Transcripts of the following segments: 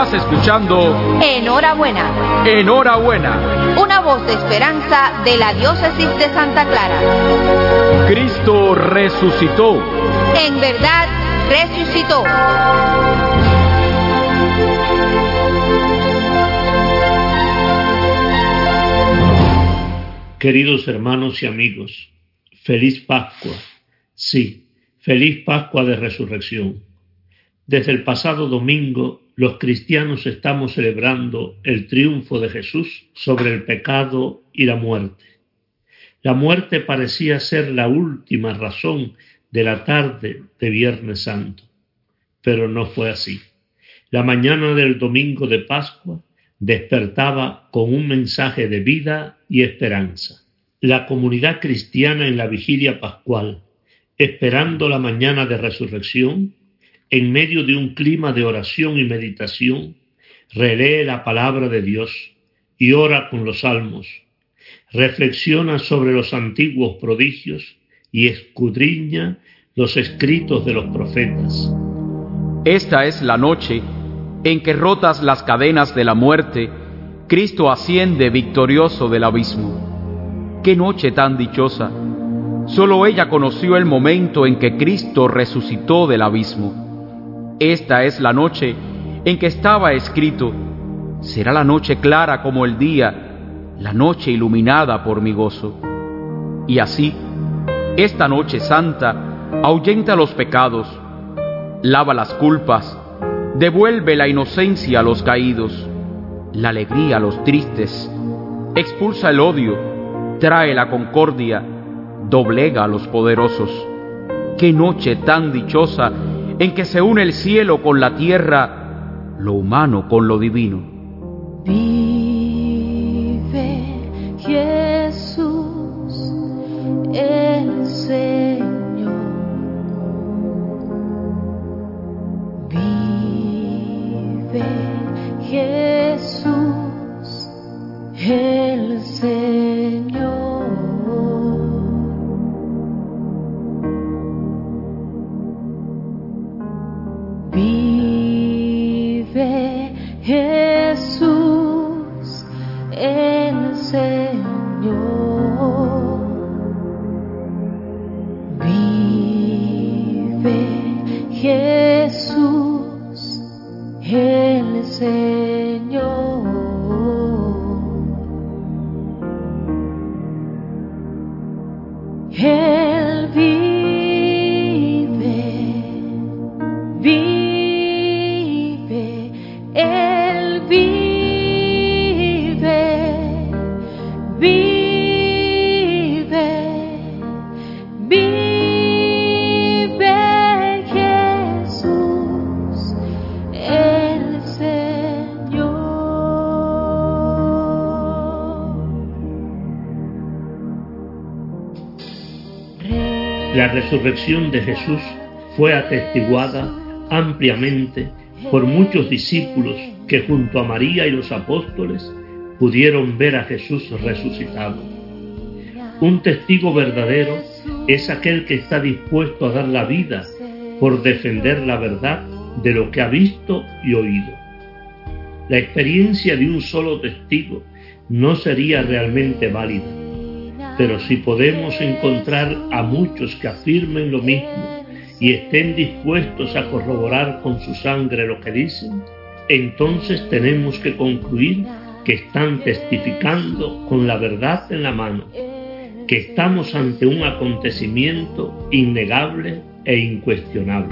Estás escuchando Enhorabuena. Enhorabuena. Una voz de esperanza de la diócesis de Santa Clara. Cristo resucitó. En verdad, resucitó. Queridos hermanos y amigos, feliz Pascua. Sí, feliz Pascua de Resurrección. Desde el pasado domingo, los cristianos estamos celebrando el triunfo de Jesús sobre el pecado y la muerte. La muerte parecía ser la última razón de la tarde de Viernes Santo, pero no fue así. La mañana del domingo de Pascua despertaba con un mensaje de vida y esperanza. La comunidad cristiana en la vigilia pascual, esperando la mañana de resurrección, en medio de un clima de oración y meditación, relee la palabra de Dios y ora con los salmos, reflexiona sobre los antiguos prodigios y escudriña los escritos de los profetas. Esta es la noche en que, rotas las cadenas de la muerte, Cristo asciende victorioso del abismo. ¡Qué noche tan dichosa! Solo ella conoció el momento en que Cristo resucitó del abismo. Esta es la noche en que estaba escrito: será la noche clara como el día, la noche iluminada por mi gozo. Y así, esta noche santa ahuyenta los pecados, lava las culpas, devuelve la inocencia a los caídos, la alegría a los tristes, expulsa el odio, trae la concordia, doblega a los poderosos. ¡Qué noche tan dichosa en que se une el cielo con la tierra, lo humano con lo divino! Vive Jesús, el Señor. Vive Jesús, el Señor. Vive Jesús, el Señor. Vive Jesús, el Señor. Él vive, vive, Él vive, vive, vive Jesús, el Señor. La resurrección de Jesús fue atestiguada ampliamente por muchos discípulos que junto a María y los apóstoles pudieron ver a Jesús resucitado. Un testigo verdadero es aquel que está dispuesto a dar la vida por defender la verdad de lo que ha visto y oído. La experiencia de un solo testigo no sería realmente válida, pero si podemos encontrar a muchos que afirmen lo mismo y estén dispuestos a corroborar con su sangre lo que dicen, entonces tenemos que concluir que están testificando con la verdad en la mano, que estamos ante un acontecimiento innegable e incuestionable.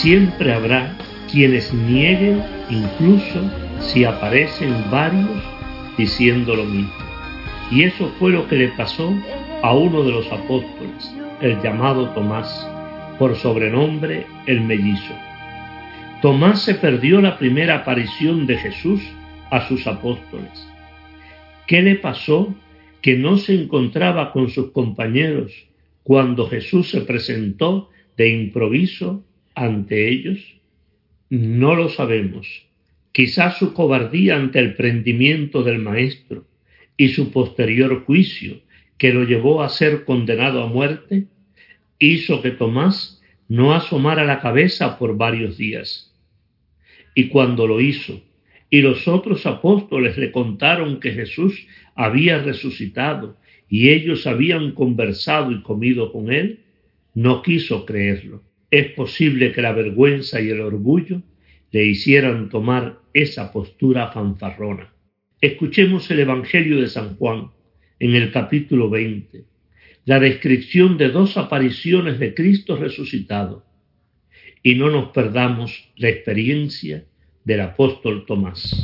siempre habrá quienes nieguen, incluso si aparecen varios diciendo lo mismo. Y eso fue lo que le pasó a uno de los apóstoles, el llamado Tomás, por sobrenombre el mellizo. Tomás se perdió la primera aparición de Jesús a sus apóstoles. ¿Qué le pasó que no se encontraba con sus compañeros cuando Jesús se presentó de improviso ante ellos? No lo sabemos. Quizás su cobardía ante el prendimiento del Maestro y su posterior juicio, que lo llevó a ser condenado a muerte, hizo que Tomás no asomara la cabeza por varios días. Y cuando lo hizo, y los otros apóstoles le contaron que Jesús había resucitado y ellos habían conversado y comido con él, no quiso creerlo. Es posible que la vergüenza y el orgullo le hicieran tomar esa postura fanfarrona. Escuchemos el Evangelio de San Juan, en el capítulo 20, la descripción de dos apariciones de Cristo resucitado, y no nos perdamos la experiencia del apóstol Tomás.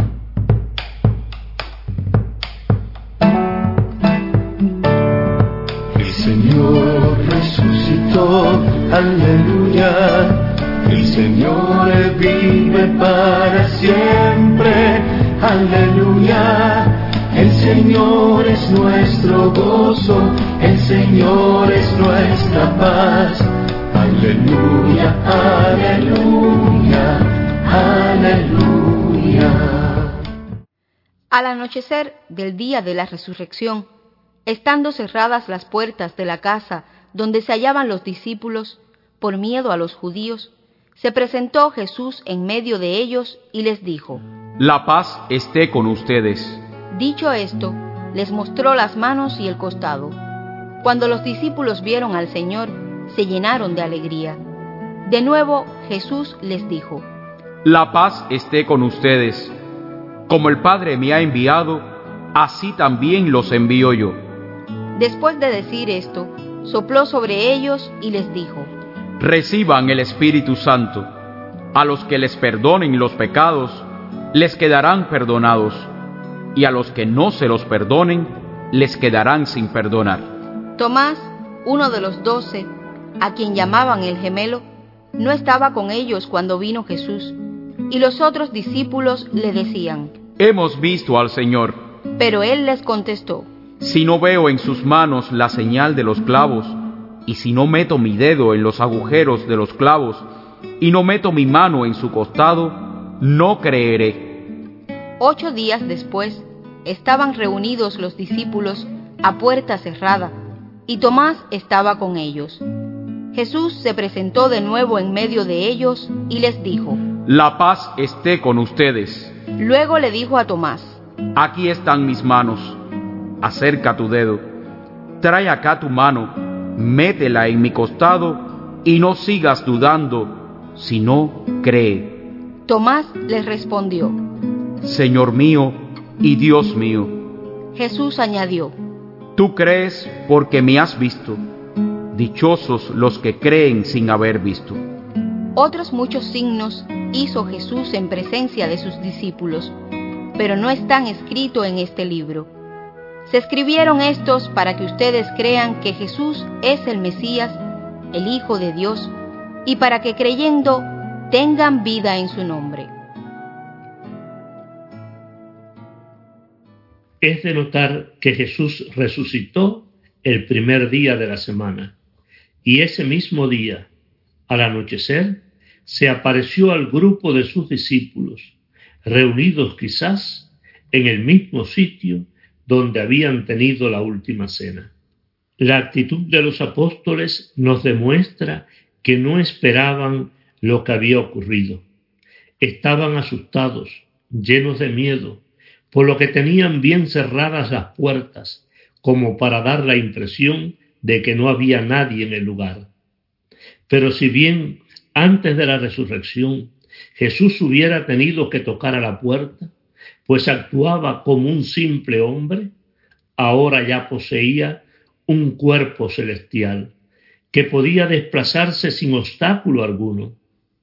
El Señor resucitó, aleluya. El Señor vive para siempre, aleluya. El Señor es nuestro gozo, el Señor es nuestra paz, aleluya, aleluya, aleluya. Al anochecer del día de la resurrección, estando cerradas las puertas de la casa donde se hallaban los discípulos, por miedo a los judíos, se presentó Jesús en medio de ellos y les dijo: La paz esté con ustedes. Dicho esto, les mostró las manos y el costado. Cuando los discípulos vieron al Señor, se llenaron de alegría. De nuevo Jesús les dijo: La paz esté con ustedes. Como el Padre me ha enviado, así también los envío yo. Después de decir esto, sopló sobre ellos y les dijo: Reciban el Espíritu Santo. A los que les perdonen los pecados, les quedarán perdonados, y a los que no se los perdonen, les quedarán sin perdonar. Tomás, uno de los 12, a quien llamaban el gemelo, no estaba con ellos cuando vino Jesús, y los otros discípulos le decían: Hemos visto al Señor. Pero él les contestó: Si no veo en sus manos la señal de los clavos, y si no meto mi dedo en los agujeros de los clavos, y no meto mi mano en su costado, no creeré. 8 días después, estaban reunidos los discípulos a puerta cerrada, y Tomás estaba con ellos. Jesús se presentó de nuevo en medio de ellos y les dijo: La paz esté con ustedes. Luego le dijo a Tomás: Aquí están mis manos. Acerca tu dedo. Trae acá tu mano, métela en mi costado y no sigas dudando, sino cree. Tomás les respondió: Señor mío y Dios mío. Jesús añadió: Tú crees porque me has visto. Dichosos los que creen sin haber visto. Otros muchos signos hizo Jesús en presencia de sus discípulos, pero no están escritos en este libro. Se escribieron estos para que ustedes crean que Jesús es el Mesías, el Hijo de Dios, y para que creyendo tengan vida en su nombre. Es de notar que Jesús resucitó el primer día de la semana, y ese mismo día, al anochecer, se apareció al grupo de sus discípulos, reunidos quizás en el mismo sitio donde habían tenido la última cena. La actitud de los apóstoles nos demuestra que no esperaban lo que había ocurrido. Estaban asustados, llenos de miedo, por lo que tenían bien cerradas las puertas, como para dar la impresión de que no había nadie en el lugar. Pero si bien antes de la resurrección Jesús hubiera tenido que tocar a la puerta, pues actuaba como un simple hombre, ahora ya poseía un cuerpo celestial que podía desplazarse sin obstáculo alguno.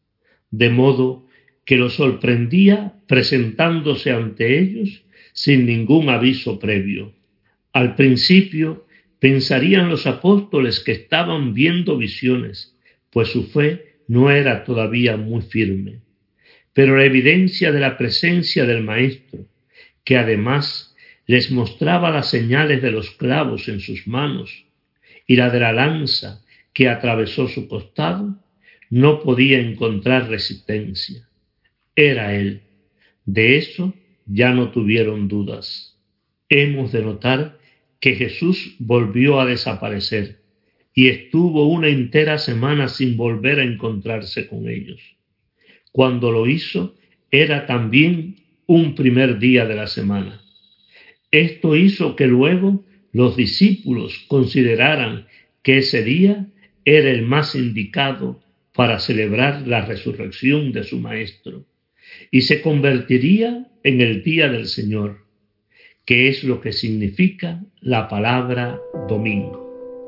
de modo que los sorprendía presentándose ante ellos sin ningún aviso previo. Al principio pensarían los apóstoles que estaban viendo visiones, pues su fe no era todavía muy firme. Pero la evidencia de la presencia del Maestro, que además les mostraba las señales de los clavos en sus manos y la de la lanza que atravesó su costado, no podía encontrar resistencia. Era Él. De eso ya no tuvieron dudas. Hemos de notar que Jesús volvió a desaparecer y estuvo una entera semana sin volver a encontrarse con ellos. Cuando lo hizo, era también un primer día de la semana. Esto hizo que luego los discípulos consideraran que ese día era el más indicado para celebrar la resurrección de su Maestro, y se convertiría en el día del Señor, que es lo que significa la palabra domingo.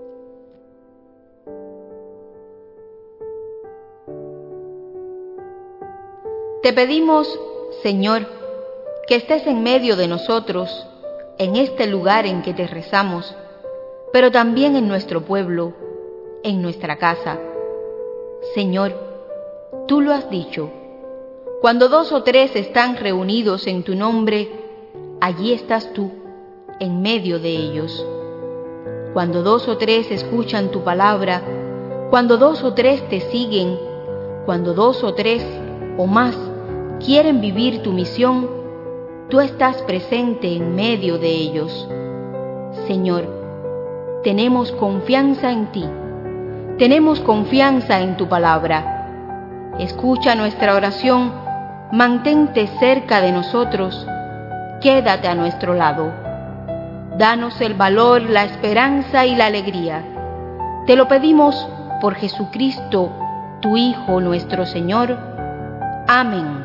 Te pedimos, Señor, que estés en medio de nosotros, en este lugar en que te rezamos, pero también en nuestro pueblo, en nuestra casa. Señor, tú lo has dicho, cuando 2 o 3 están reunidos en tu nombre, allí estás tú, en medio de ellos. Cuando 2 o 3 escuchan tu palabra, cuando 2 o 3 te siguen, cuando 2 o 3 o más quieren vivir tu misión, tú estás presente en medio de ellos. Señor, tenemos confianza en ti, tenemos confianza en tu palabra. Escucha nuestra oración, mantente cerca de nosotros, quédate a nuestro lado. Danos el valor, la esperanza y la alegría. Te lo pedimos por Jesucristo, tu Hijo, nuestro Señor. Amén.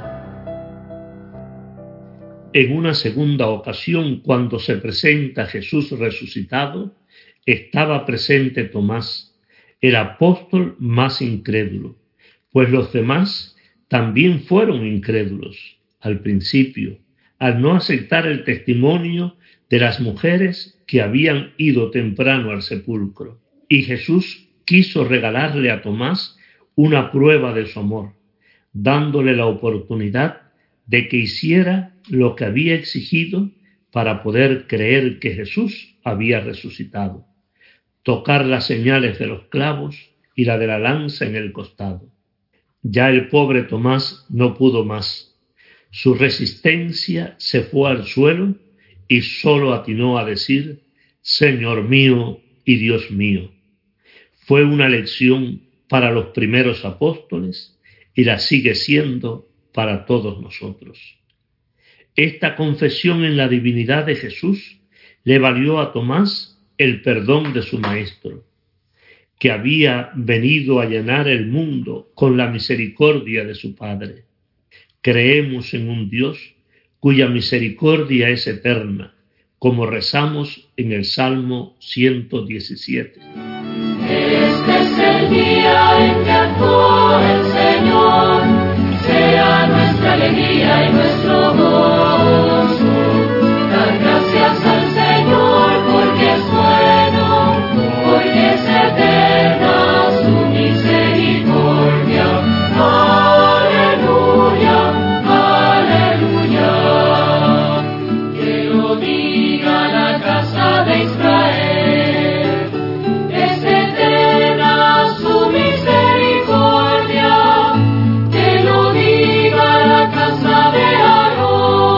En una segunda ocasión, cuando se presenta Jesús resucitado, estaba presente Tomás, el apóstol más incrédulo, pues los demás también fueron incrédulos al principio, al no aceptar el testimonio de las mujeres que habían ido temprano al sepulcro. Y Jesús quiso regalarle a Tomás una prueba de su amor, dándole la oportunidad de que hiciera lo que había exigido para poder creer que Jesús había resucitado: tocar las señales de los clavos y la de la lanza en el costado. Ya el pobre Tomás no pudo más. Su resistencia se fue al suelo y solo atinó a decir: Señor mío y Dios mío. Fue una lección para los primeros apóstoles y la sigue siendo para todos nosotros. Esta confesión en la divinidad de Jesús le valió a Tomás el perdón de su Maestro, que había venido a llenar el mundo con la misericordia de su Padre. Creemos en un Dios cuya misericordia es eterna, como rezamos en el Salmo 117. Este es el día en que actuó el Señor, sea nuestra alegría y nuestro gozo. Dar gracias al Señor porque es bueno, porque es eterna su misericordia. Aleluya, aleluya. Que lo diga la casa de Israel, es eterna su misericordia. Que lo diga la casa de Aarón.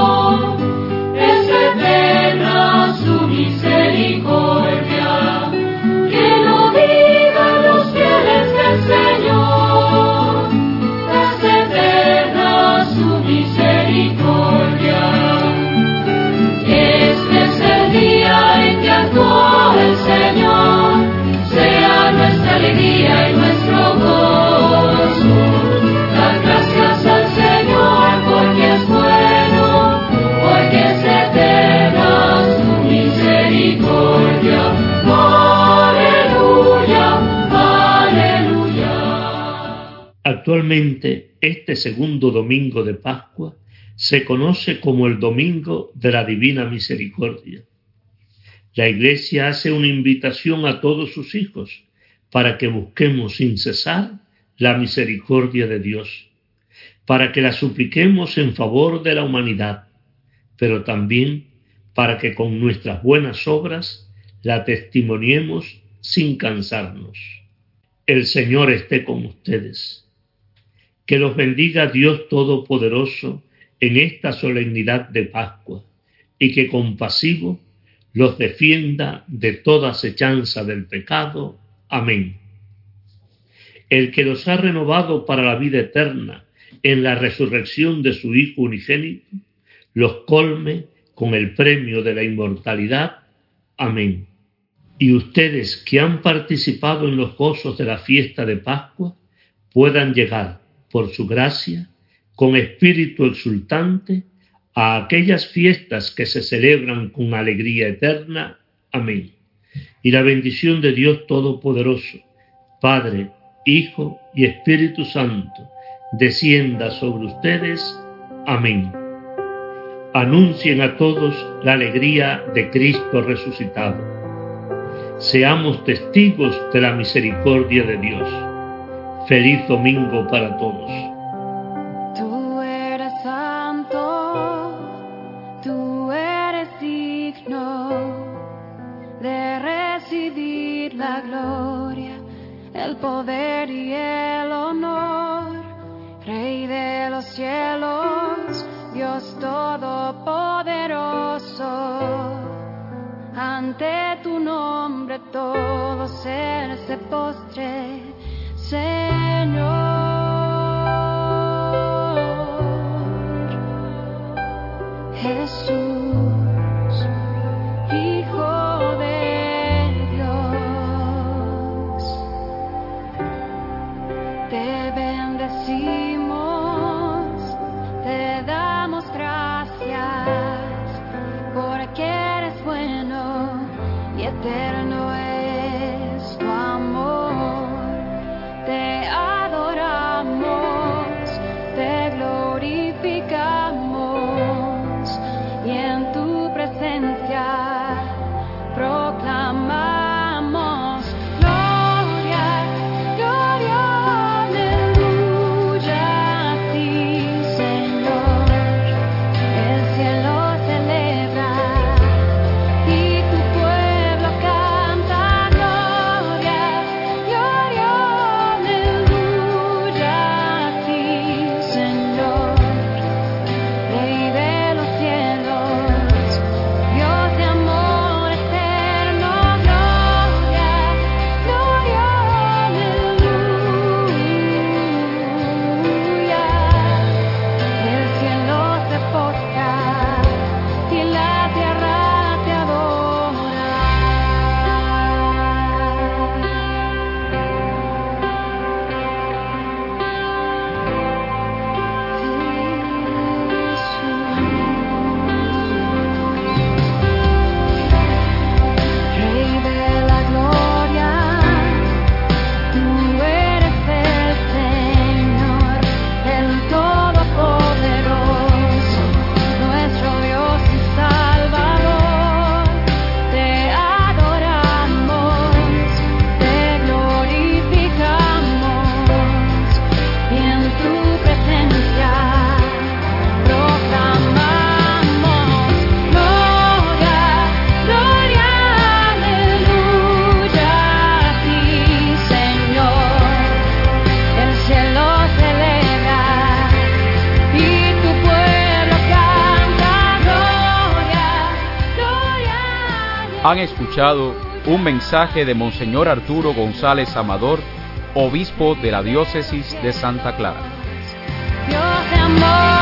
Actualmente, este segundo domingo de Pascua se conoce como el Domingo de la Divina Misericordia. La Iglesia hace una invitación a todos sus hijos para que busquemos sin cesar la misericordia de Dios, para que la supliquemos en favor de la humanidad, pero también para que con nuestras buenas obras la testimoniemos sin cansarnos. El Señor esté con ustedes. Que los bendiga Dios Todopoderoso en esta solemnidad de Pascua y que compasivo los defienda de toda acechanza del pecado. Amén. El que los ha renovado para la vida eterna en la resurrección de su Hijo unigénito, los colme con el premio de la inmortalidad. Amén. Y ustedes que han participado en los gozos de la fiesta de Pascua, puedan llegar, por su gracia, con espíritu exultante, a aquellas fiestas que se celebran con alegría eterna. Amén. Y la bendición de Dios Todopoderoso, Padre, Hijo y Espíritu Santo, descienda sobre ustedes. Amén. Anuncien a todos la alegría de Cristo resucitado. Seamos testigos de la misericordia de Dios. Feliz domingo para todos. Tú eres santo, tú eres digno de recibir la gloria, el poder y el honor, Rey de los cielos, Dios todopoderoso. Ante tu nombre todo ser se postre, Señor. Jesús, Hijo de Dios, te bendecimos, te damos gracias, porque eres bueno y eterno es tu amor. Te adoramos, te glorificamos y en tu presencia proclamamos gloria, gloria, aleluya a ti, Señor. El cielo celebra y tu pueblo canta gloria, gloria, aleluya a ti, Señor. Rey de los cielos, Dios de amor eterno, gloria, gloria, aleluya. El cielo se postra y la tierra te adora. Rey de la gloria, tú eres el Señor, el Todopoderoso, nuestro Dios y Salvador. Te adoramos, te glorificamos y en tu presencia proclamamos gloria, gloria, aleluya a ti, Señor. El cielo celebra y tu pueblo canta gloria, gloria. Han escuchado un mensaje de Monseñor Arturo González Amador, obispo de la diócesis de Santa Clara. Dios de amor.